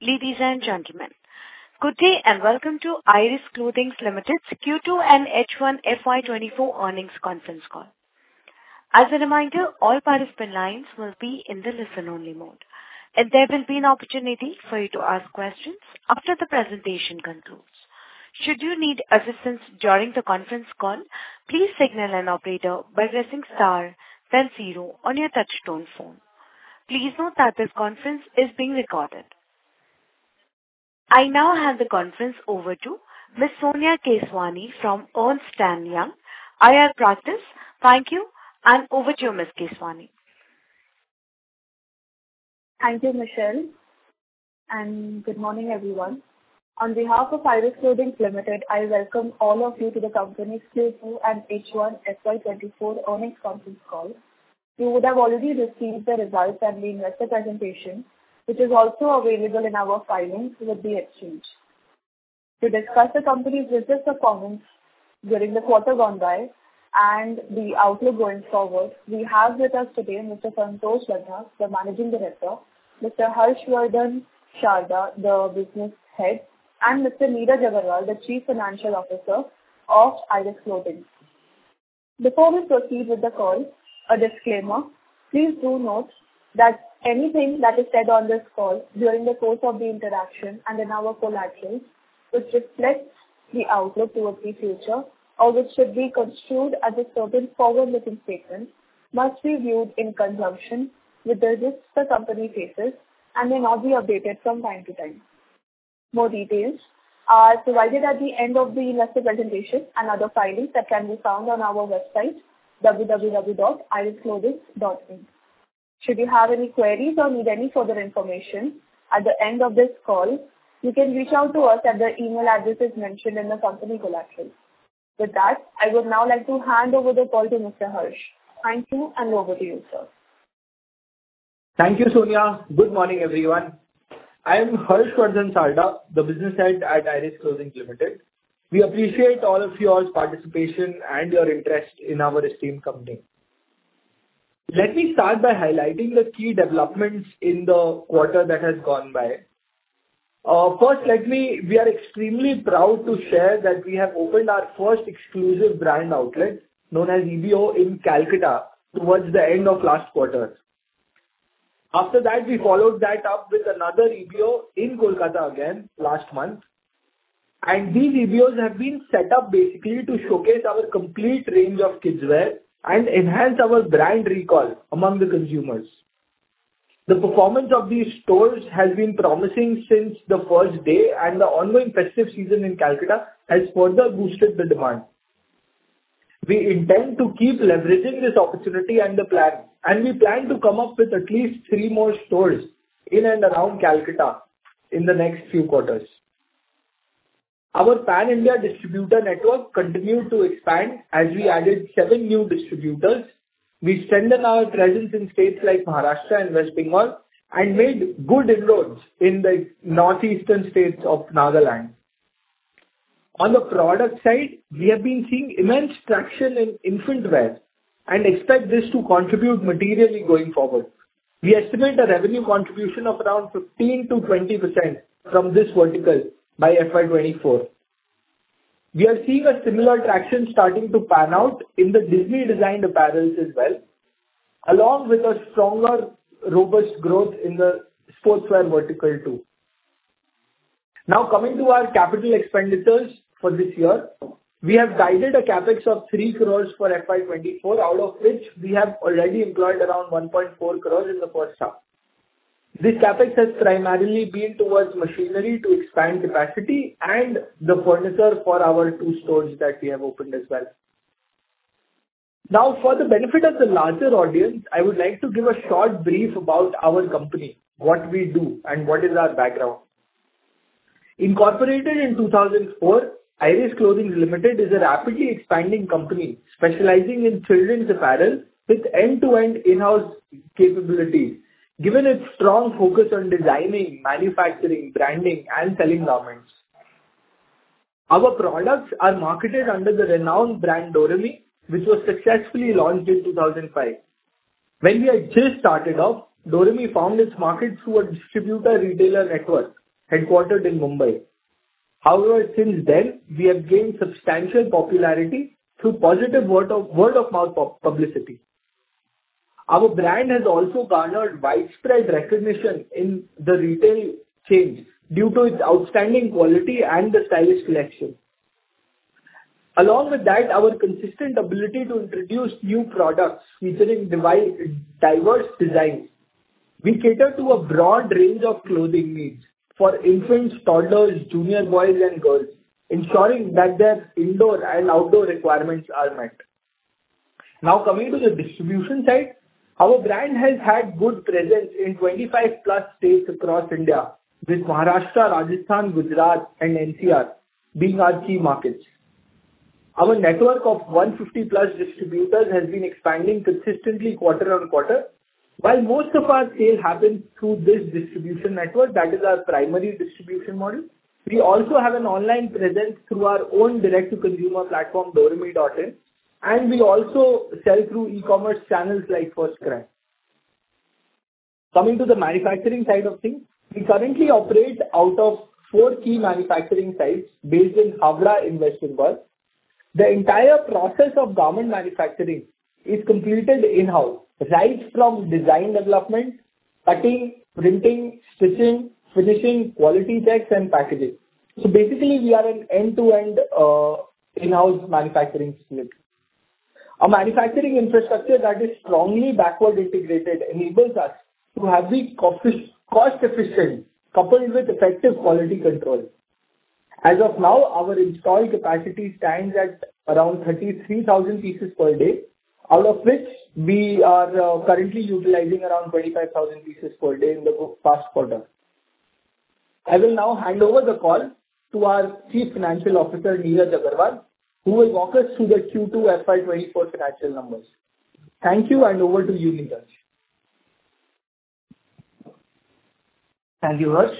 Ladies and gentlemen, good day and welcome to IRIS Clothing Limited's Q2 and H1 FY24 earnings conference call. As a reminder, all participant lines will be in the listen-only mode, and there will be an opportunity for you to ask questions after the presentation concludes. Should you need assistance during the conference call, please signal an operator by pressing star, then 0 on your touch-tone phone. Please note that this conference is being recorded. I now hand the conference over to Ms. Sonia Keswani from Ernst & Young, IR Practice. Thank you, and over to you, Ms. Keswani. Thank you, Michelle, and good morning, everyone. On behalf of IRIS Clothing Limited, I welcome all of you to the company's Q2 and H1 FY24 earnings conference call. You would have already received the results and the investor presentation, which is also available in our filings with the exchange. To discuss the company's business performance during the quarter gone by and the outlook going forward, we have with us today Mr. Santosh Ladha, the Managing Director, Mr. Harshvardhan Sharda, the Business Head, and Mr. Neeraj Agarwal, the Chief Financial Officer of IRIS Clothing. Before we proceed with the call, a disclaimer. Please do note that anything that is said on this call during the course of the interaction and in our collaterals, which reflects the outlook towards the future or which should be construed as a certain forward-looking statement, must be viewed in conjunction with the risks the company faces and may not be updated from time to time. More details are provided at the end of the investor presentation and other filings that can be found on our website, www.irisclothing.in. Should you have any queries or need any further information at the end of this call, you can reach out to us at the email addresses mentioned in the company collateral. With that, I would now like to hand over the call to Mr. Harsh. Thank you, and over to you, sir. Thank you, Sonia. Good morning, everyone. I am Harshvardhan Sharda, the Business Head at IRIS Clothing Limited. We appreciate all of your participation and your interest in our esteemed company. Let me start by highlighting the key developments in the quarter that has gone by. First, we are extremely proud to share that we have opened our first exclusive brand outlet, known as EBO, in Calcutta towards the end of last quarter. After that, we followed that up with another EBO in Kolkata again last month. And these EBOs have been set up basically to showcase our complete range of kidswear and enhance our brand recall among the consumers. The performance of these stores has been promising since the first day, and the ongoing festive season in Calcutta has further boosted the demand. We intend to keep leveraging this opportunity and we plan to come up with at least 3 more stores in and around Calcutta in the next few quarters. Our pan-India distributor network continued to expand as we added 7 new distributors. We strengthened our presence in states like Maharashtra and West Bengal and made good inroads in the northeastern states of Nagaland. On the product side, we have been seeing immense traction in infant wear and expect this to contribute materially going forward. We estimate a revenue contribution of around 15 to 20% from this vertical by FY24. We are seeing a similar traction starting to pan out in the Disney-designed apparels as well, along with a stronger, robust growth in the sportswear vertical too. Now coming to our capital expenditures for this year, we have guided a capex of 3 crores for FY24, out of which we have already employed around 1.4 crores in the first half. This capex has primarily been towards machinery to expand capacity and the furniture for our 2 stores that we have opened as well. Now, for the benefit of the larger audience, I would like to give a short brief about our company, what we do, and what is our background. Incorporated in 2004, IRIS Clothing Limited is a rapidly expanding company specializing in children's apparel with end-to-end in-house capabilities, given its strong focus on designing, manufacturing, branding, and selling garments. Our products are marketed under the renowned brand Doremi, which was successfully launched in 2005. When we had just started off, Doremi found its market through a distributor retailer network, headquartered in Mumbai. However, since then, we have gained substantial popularity through positive word-of-mouth publicity. Our brand has also garnered widespread recognition in the retail chains due to its outstanding quality and the stylish collection. Along with that, our consistent ability to introduce new products featuring diverse designs. We cater to a broad range of clothing needs for infants, toddlers, junior boys and girls, ensuring that their indoor and outdoor requirements are met. Now coming to the distribution side, our brand has had good presence in 25 plus states across India, with Maharashtra, Rajasthan, Gujarat and NCR being our key markets. Our network of 150 plus distributors has been expanding consistently quarter on quarter. While most of our sale happens through this distribution network, that is our primary distribution model, we also have an online presence through our own direct-to-consumer platform, Doremi.in, and we also sell through e-commerce channels like FirstCry. Coming to the manufacturing side of things, we currently operate out of 4 key manufacturing sites based in Havra in West Bengal. The entire process of garment manufacturing is completed in-house, right from design development, cutting, printing, stitching, finishing, quality checks and packaging. So basically we are an end-to-end in-house manufacturing facility. A manufacturing infrastructure that is strongly backward integrated enables us to have the cost efficient coupled with effective quality control. As of now, our installed capacity stands at around 33,000 pieces per day, out of which we are currently utilizing around 25,000 pieces per day in the past quarter. I will now hand over the call to our Chief Financial Officer, Neeraj Agarwal, who will walk us through the Q2 FY24 financial numbers. Thank you, and over to you, Neeraj. Thank you, Harsh.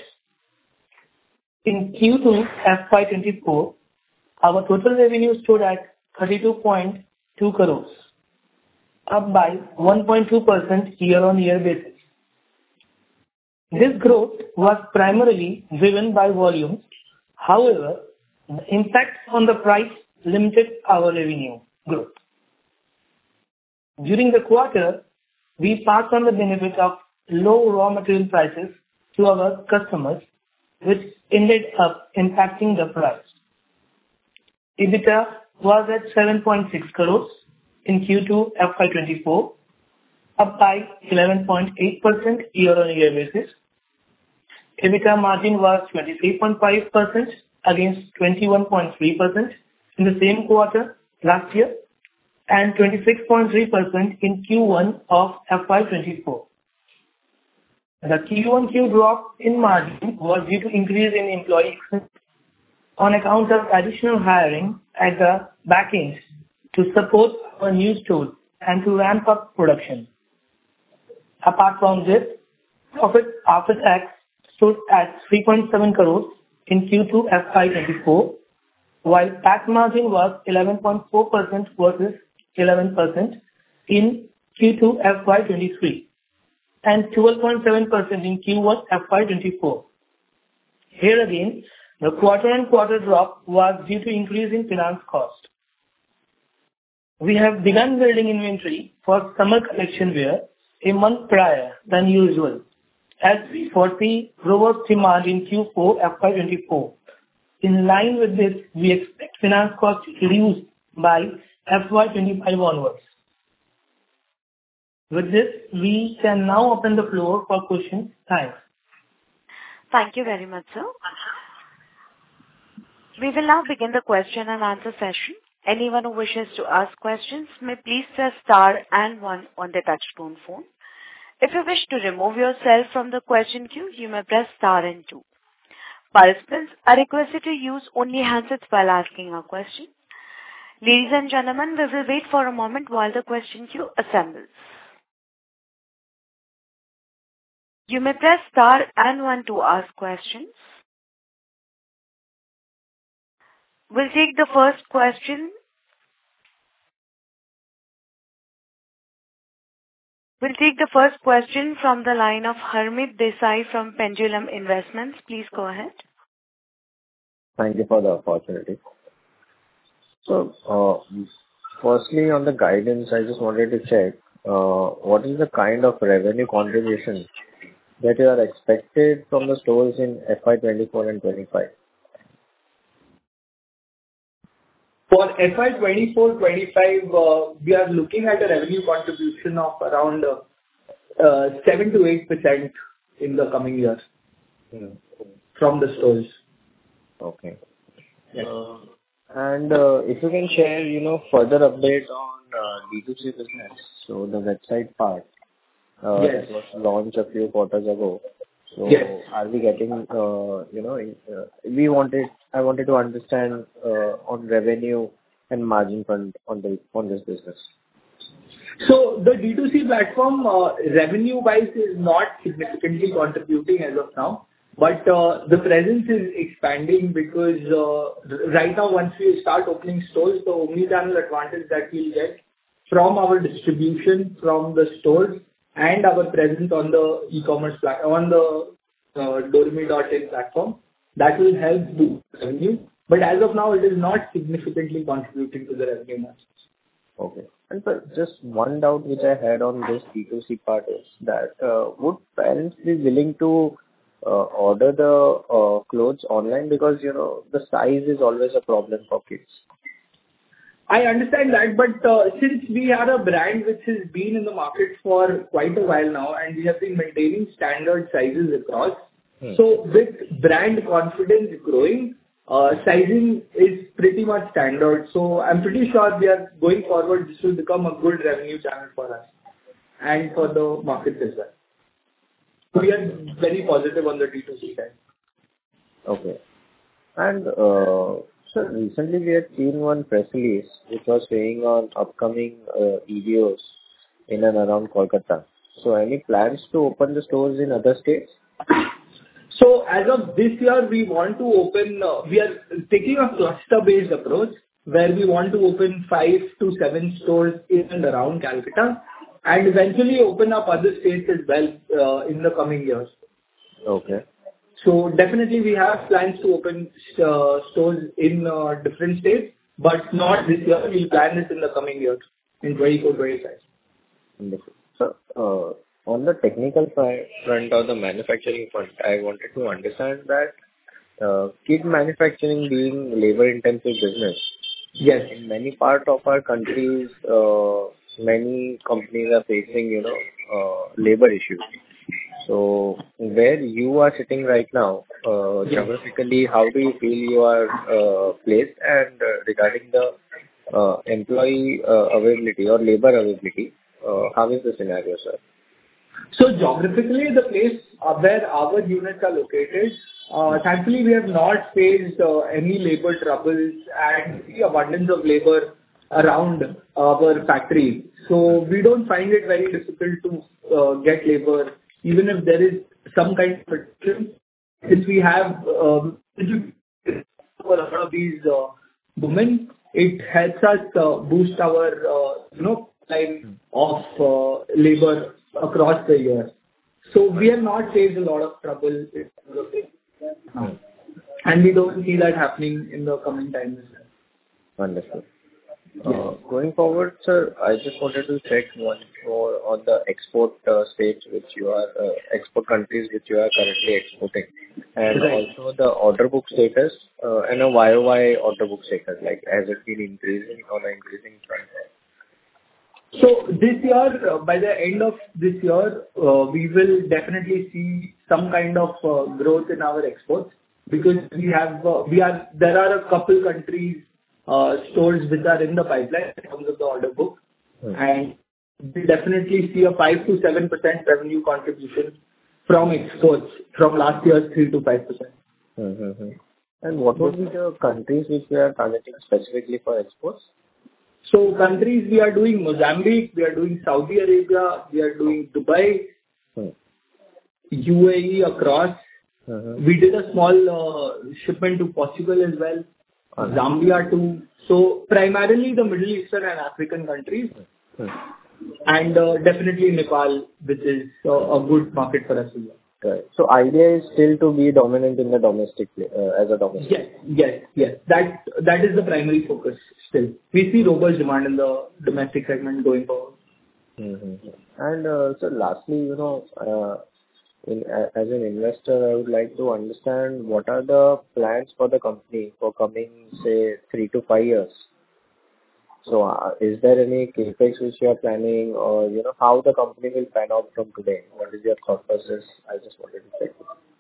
In Q2 FY24, our total revenue stood at 32.2 crores, up by 1.2% year-on-year basis. This growth was primarily driven by volumes. However, the impact on the price limited our revenue growth. During the quarter, we passed on the benefit of low raw material prices to our customers, which ended up impacting the price. EBITDA was at 7.6 crores in Q2 FY24, up by 11.8% year-on-year basis. EBITDA margin was 23.5% against 21.3% in the same quarter last year and 26.3% in Q1 of FY24. The Q1Q drop in margin was due to increase in employee expenses on account of additional hiring at the back end to support our new stores and to ramp up production. Apart from this, profit after tax stood at 3.7 crores in Q2 FY24, while tax margin was 11.4% versus 11% in Q2 FY23 and 12.7% in Q1 FY24. Here again, the quarter-on-quarter drop was due to increase in finance cost. We have begun building inventory for summer collection wear a month prior than usual, as we foresee robust demand in Q4 FY24. In line with this, we expect finance cost to reduce by FY25 onwards. With this, we can now open the floor for questions. Thanks. Thank you very much, sir. We will now begin the question and answer session. Anyone who wishes to ask questions may please press star and one on their touchtone phone. If you wish to remove yourself from the question queue, you may press star and two. Participants are requested to use only handsets while asking a question. Ladies and gentlemen, we will wait for a moment while the question queue assembles. You may press star and one to ask questions. We'll take the first question We'll take the first question from the line of Harmeet Desai from Pendulum Investments. Please go ahead. Thank you for the opportunity. So, firstly, on the guidance, I just wanted to check, what is the kind of revenue contribution that you are expected from the stores in FY 24 and 25? For FY 24-25, we are looking at a revenue contribution of around 7 to 8% in the coming years from the stores. Okay. Yes. And if you can share, further update on D2C business, so the website part, Yes. that was launched a few quarters ago. So, Yes. are we getting, I wanted to understand on revenue and margin front on this business. So the D2C platform, revenue-wise, is not significantly contributing as of now, but the presence is expanding because right now, once we start opening stores, the omni-channel advantage that we'll get from our distribution from the stores and our presence on the e-commerce on the Doremi.in platform, that will help boost revenue. But as of now, it is not significantly contributing to the revenue much. Okay. And sir, just one doubt which I had on this D2C part is that would parents be willing to order the clothes online, because the size is always a problem for kids? I understand that, but since we are a brand which has been in the market for quite a while now, and we have been maintaining standard sizes across, so with brand confidence growing, sizing is pretty much standard. So I'm pretty sure we are going forward, this will become a good revenue channel for us and for the market as well. We are very positive on the D2C side. Okay. And sir, recently we had seen one press release which was saying on upcoming EBOs in and around Kolkata. So any plans to open the stores in other states? So as of this year, we want to open, we are taking a cluster-based approach where we want to open 5 to 7 stores in and around Calcutta and eventually open up other states as well in the coming years. Okay. So definitely we have plans to open stores in different states, but not this year. We'll plan this in the coming years, in 24-25. Wonderful. So, on the technical front or the manufacturing front, I wanted to understand that kit manufacturing being labor-intensive business. Yes. In many parts of our countries, many companies are facing, labor issues. So, where you are sitting right now, geographically, how do you feel you are placed? And regarding the employee availability or labor availability, how is the scenario, sir? So geographically, the place where our units are located, thankfully we have not faced any labor troubles and the abundance of labor around our factory. So we don't find it very difficult to get labor, even if there is some kind of friction. Since we have for a lot of these women, it helps us boost our line of labor across the year. So we have not faced a lot of trouble and we don't see that happening in the coming times. Wonderful. Going forward, sir, I just wanted to check one more on the export states which you are export countries which you are currently exporting, and also the order book status and a YOY order book status, like has it been increasing on an increasing trend? So this year, by the end of this year, we will definitely see some kind of growth in our exports, because there are a couple countries stores which are in the pipeline in terms of the order book, and we definitely see a 5 to 7% revenue contribution from exports from last year's 3 to 5%. And what would be the countries which we are targeting specifically for exports? So countries, we are doing Mozambique, we are doing Saudi Arabia, we are doing Dubai, UAE across. We did a small shipment to Portugal as well, Zambia too. So primarily the Middle Eastern and African countries. and definitely Nepal, which is a good market for us as well. Right. So idea is still to be dominant in the domestic, as a domestic. Yes. That is the primary focus still. We see robust demand in the domestic segment going forward. Mm-hmm. And so lastly, as an investor, I would like to understand what are the plans for the company for coming, say, 3 to 5 years. So, is there any CapEx which you are planning, or how the company will pan out from today? What is your thought process? I just wanted to check.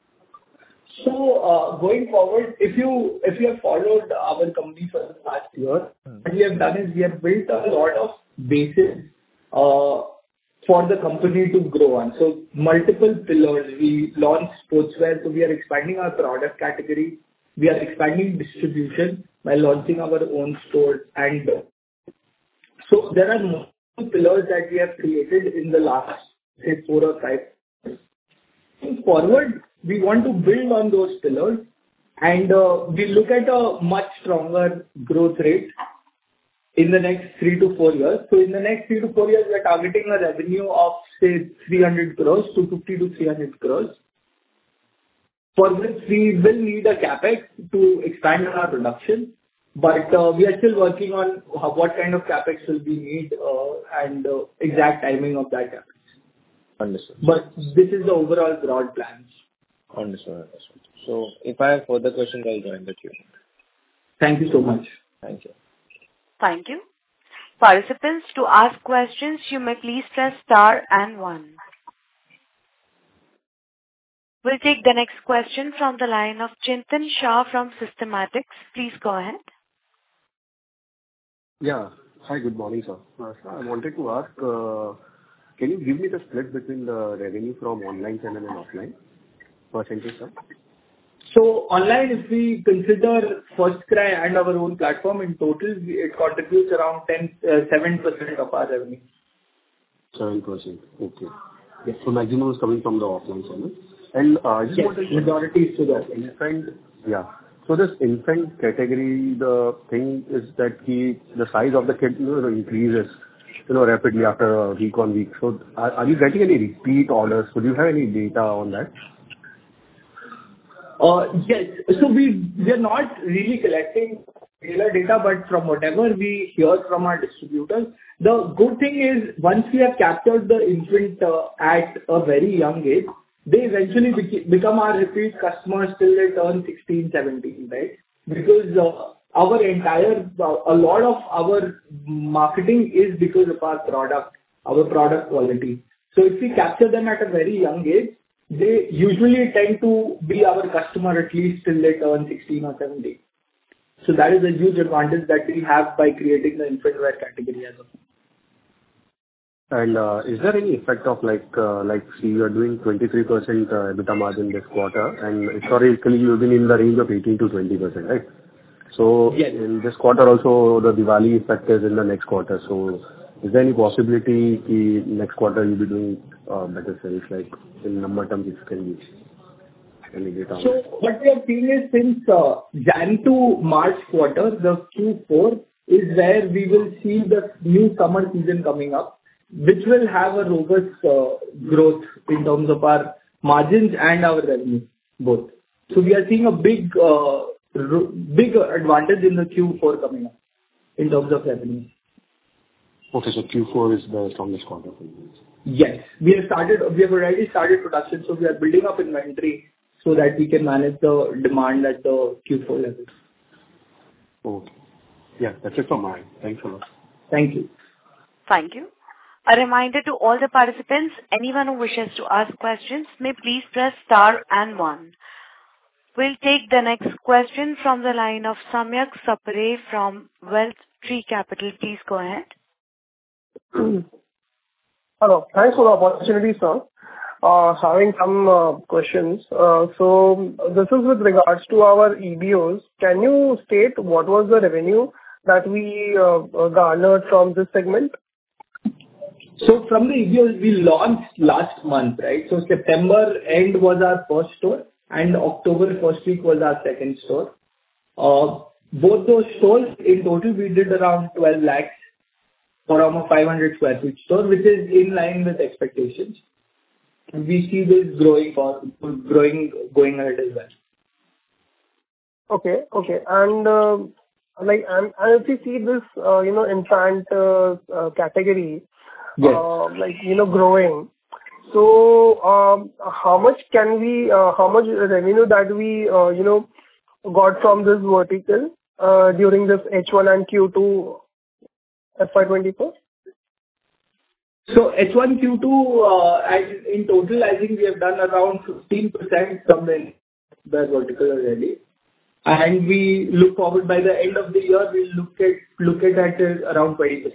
So, going forward, if you have followed our company for the past year, what we have done is we have built a lot of bases for the company to grow on. So multiple pillars. We launched sportswear, so we are expanding our product category. We are expanding distribution by launching our own stores. And so there are multiple pillars that we have created in the last, say, 4 or 5 years. Going forward, we want to build on those pillars, and we look at a much stronger growth rate in the next 3 to 4 years. So in the next 3 to 4 years, we are targeting a revenue of, say, 300 crores, 250 to 300 crores, for which we will need a CapEx to expand our production. But we are still working on what kind of CapEx will we need, and exact timing of that CapEx. Understood. But this is the overall broad plans. Understood. So if I have further questions, I'll join the queue. Thank you so much. Thank you. Thank you. Participants, to ask questions, you may please press star and 1. We'll take the next question from the line of Chintan Shah from Systematix. Please go ahead. Yeah. Hi, good morning, sir. Sir, I wanted to ask, can you give me the split between the revenue from online channel and offline percentage, sir? So online, if we consider FirstCry and our own platform, in total, it contributes around 7% of our revenue. 7%. Okay. Yes. So maximum is coming from the offline channel. And I just wanted to... majority is to the infant. Yeah. So this infant category, the thing is that the size of the kid increases rapidly after a week on week. So are you getting any repeat orders? So do you have any data on that? Yes. So we are not really collecting dealer data, but from whatever we hear from our distributors, the good thing is once we have captured the infant at a very young age, they eventually become our repeat customers till they turn 16, 17, right? Because a lot of our marketing is because of our product quality. So if we capture them at a very young age, they usually tend to be our customer at least till they turn 16 or 17. So that is a huge advantage that we have by creating the infant wear category as of now. And is there any effect of see, you are doing 23% EBITDA margin this quarter, and historically you've been in the range of 18 to 20%, right? So yes. In this quarter also, the Diwali effect is in the next quarter. So is there any possibility next quarter you'll be doing better sales, like in number terms, if you can give any data? So what we are seeing is since Jan to March quarter, the Q4 is where we will see the new summer season coming up, which will have a robust growth in terms of our margins and our revenue, both. So we are seeing a big advantage in the Q4 coming up in terms of revenue. Okay, so Q4 is the strongest quarter for you. Yes. We have already started production, so we are building up inventory so that we can manage the demand at the Q4 level. Okay. Yeah, that's it from my end. Thanks a lot. Thank you. Thank you. A reminder to all the participants, anyone who wishes to ask questions may please press star and 1. We'll take the next question from the line of Samyak Sapre from Wealth Tree Capital. Please go ahead. Hello. Thanks for the opportunity, sir. Having some questions. So this is with regards to our EBOs. Can you state what was the revenue that we garnered from this segment? So from the EBOs, we launched last month, right? So September end was our first store, and October first week was our second store. Both those stores, in total, we did around 12 lakhs from a 500 sq ft store, which is in line with expectations. We see this going ahead as well. Okay. And if you see this, infant category, growing. So, how much revenue that we, got from this vertical during this H1 and Q2 FY24? So H1, Q2, in total, I think we have done around 15% from the vertical already. And we look forward by the end of the year, we'll look at around 20%.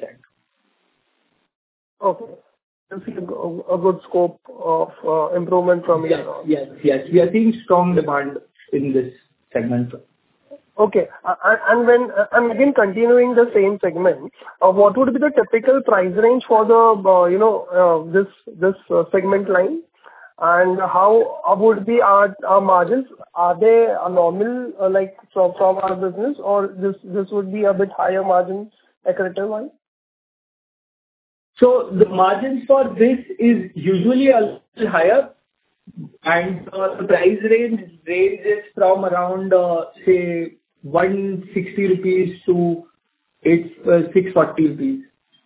Okay. You see a good scope of improvement from here on. Yes. We are seeing strong demand in this segment. Okay. And again, continuing the same segment, what would be the typical price range for the this segment line? And how would be our margins? Are they normal, like from our business, or this would be a bit higher margin accretive one? So the margins for this is usually a little higher, and the price range ranges from around, say, 160 rupees to 640 rupees.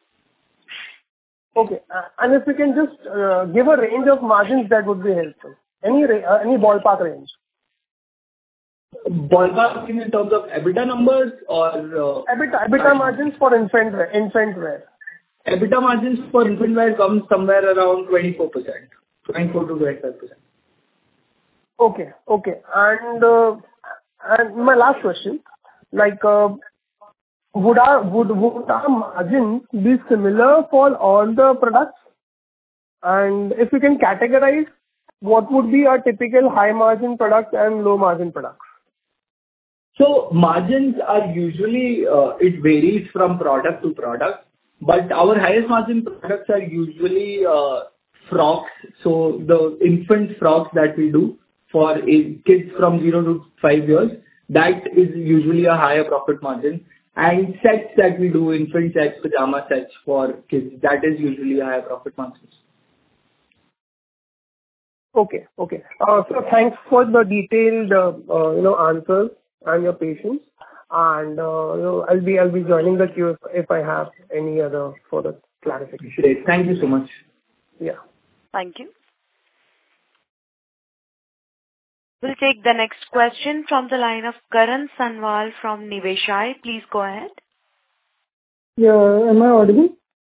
Okay. And if you can just give a range of margins, that would be helpful. Any ballpark range? Ballpark in terms of EBITDA numbers or? EBITDA margins for infant wear. EBITDA margins for infant wear comes somewhere around 24%, 24 to 25%. Okay. And my last question, would our margin be similar for all the products? And if you can categorize, what would be our typical high margin products and low margin products? So margins are usually, it varies from product to product, but our highest margin products are usually frocks. So the infant frocks that we do for kids from 0 to 5 years, that is usually a higher profit margin. And sets that we do, infant sets, pajama sets for kids, that is usually a higher profit margins. Okay. So thanks for the detailed, answers and your patience. And I'll be joining the queue if I have any other further clarification. Great. Thank you so much. Yeah. Thank you. We'll take the next question from the line of Karan Sanwal from Niveshaay. Please go ahead. Yeah. Am I audible?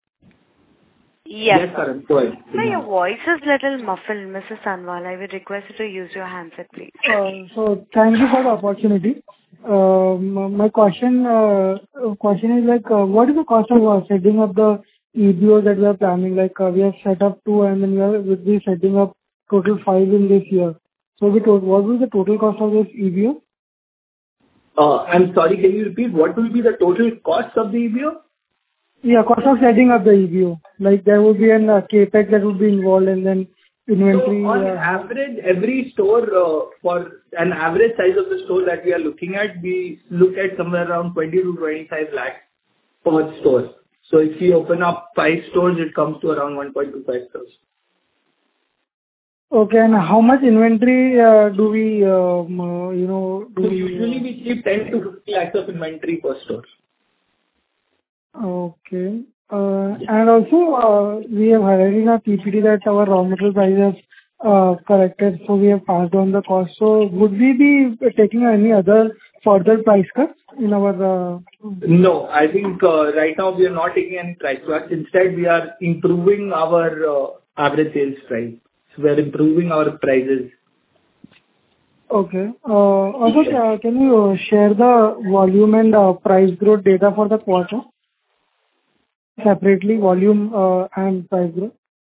Yes. Yes, Karan. Go ahead. Sir, your voice is little muffled, Mrs. Sanwal. I would request you to use your handset, please. So thank you for the opportunity. My question is what is the cost of setting up the EBOs that we are planning? We have set up 2 and then we'll be setting up total 5 in this year. So what will be the total cost of this EBO? I'm sorry, can you repeat? What will be the total cost of the EBO? Yeah, cost of setting up the EBO. There will be an CapEx that will be involved and then inventory. So on average, every store, for an average size of the store that we are looking at, we look at somewhere around 20 to 25 lakhs per store. So if we open up 5 stores, it comes to around 1.25 crores. Okay, and how much inventory do we, Usually we keep 10 to 50 lakhs of inventory per store. Okay. And also, we have highlighted in our PPT that our raw material prices corrected, so we have passed on the cost. So would we be taking any other further price cuts in our? No, I think right now we are not taking any price cuts. Instead, we are improving our average sales price. So we are improving our prices. Okay. Also, can you share the volume and price growth data for the quarter? Separately, volume and price growth.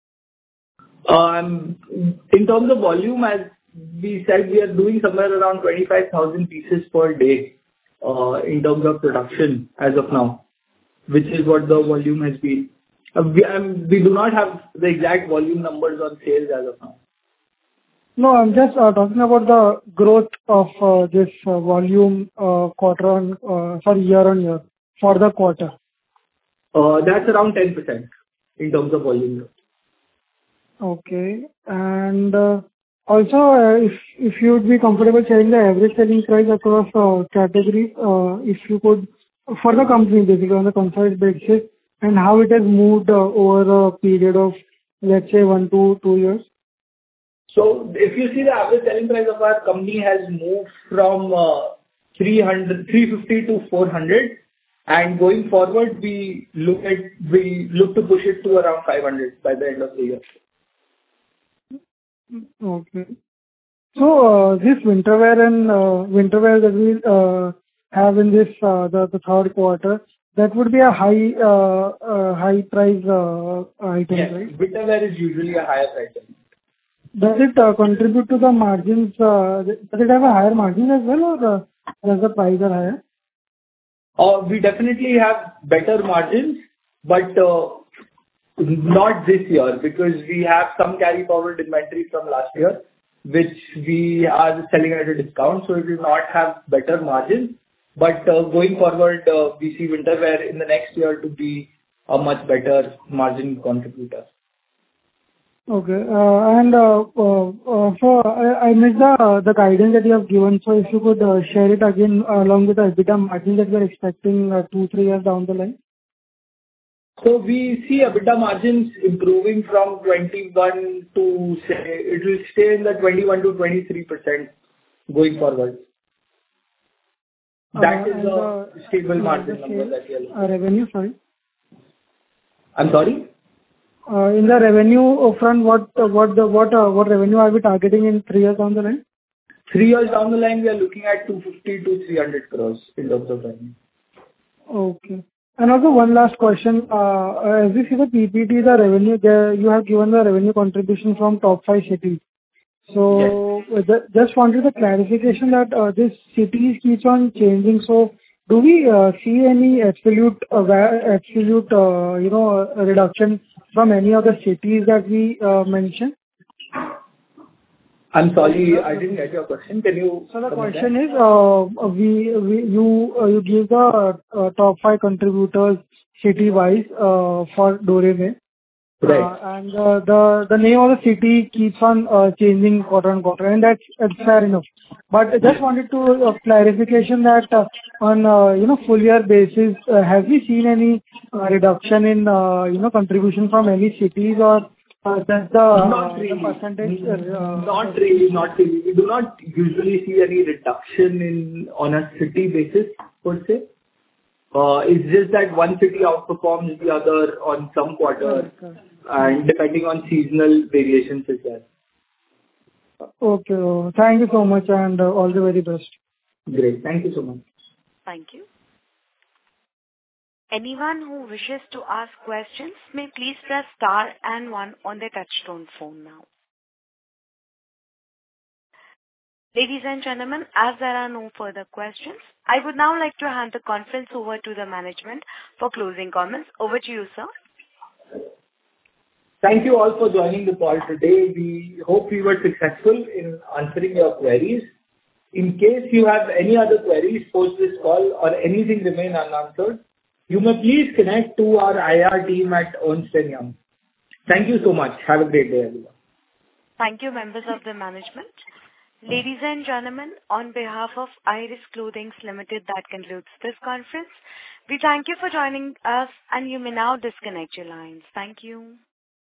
In terms of volume, as we said, we are doing somewhere around 25,000 pieces per day in terms of production as of now, which is what the volume has been. We do not have the exact volume numbers on sales as of now. No, I'm just talking about the growth of this volume year on year for the quarter. That's around 10% in terms of volume growth. Okay. And also, if you would be comfortable sharing the average selling price across categories, if you could, for the company, basically on the consolidated basis, and how it has moved over a period of, let's say, 1 to 2 years? So if you see, the average selling price of our company has moved from 350 to 400, and going forward, we look to push it to around 500 by the end of the year. Okay. So, this winter wear that we have in this the third quarter, that would be a high price item, Yes, right? winter wear is usually a higher price item. Does it contribute to the margins? Does it have a higher margin as well, or does the price are higher? We definitely have better margins, but not this year, because we have some carry forward inventory from last year, which we are selling at a discount, so it will not have better margins. But going forward, we see winter wear in the next year to be a much better margin contributor. Okay. And so I missed the guidance that you have given. So if you could share it again along with the EBITDA margin that we are expecting 2-3 years down the line. So we see EBITDA margins improving from 21 to, say, it will stay in the 21 to 23% going forward. That is a stable margin number that we are looking. Revenue, sorry. I'm sorry? In the revenue front, what revenue are we targeting in 3 years down the line? 3 years down the line, we are looking at 250 to 300 crores in terms of revenue. Okay. And also one last question. As we see the PPT, the revenue there, you have given the revenue contribution from top 5 cities. So just wanted the clarification that this cities keeps on changing. So do we see any absolute reduction from any of the cities that we mentioned? I'm sorry, I didn't get your question. Can you? So the question is, you give the top 5 contributors city-wise for Doreme. Right. And the name of the city keeps on changing quarter on quarter, and that's fair enough. But I just wanted to clarification that on full year basis, have we seen any reduction in contribution from any cities, or does the percentage? Not really. We do not usually see any reduction on a city basis per se. It's just that one city outperforms the other on some quarters, and depending on seasonal variations as well. Okay. Thank you so much, and all the very best. Great. Thank you so much. Thank you. Anyone who wishes to ask questions may please press star and 1 on their touchtone phone now. Ladies and gentlemen, as there are no further questions, I would now like to hand the conference over to the management for closing comments. Over to you, sir. Thank you all for joining the call today. We hope we were successful in answering your queries. In case you have any other queries post this call or anything remain unanswered, you may please connect to our IR team at Ernst & Young. Thank you so much. Have a great day, everyone. Thank you, members of the management. Ladies and gentlemen, on behalf of Iris Clothing Limited, that concludes this conference. We thank you for joining us, and you may now disconnect your lines. Thank you.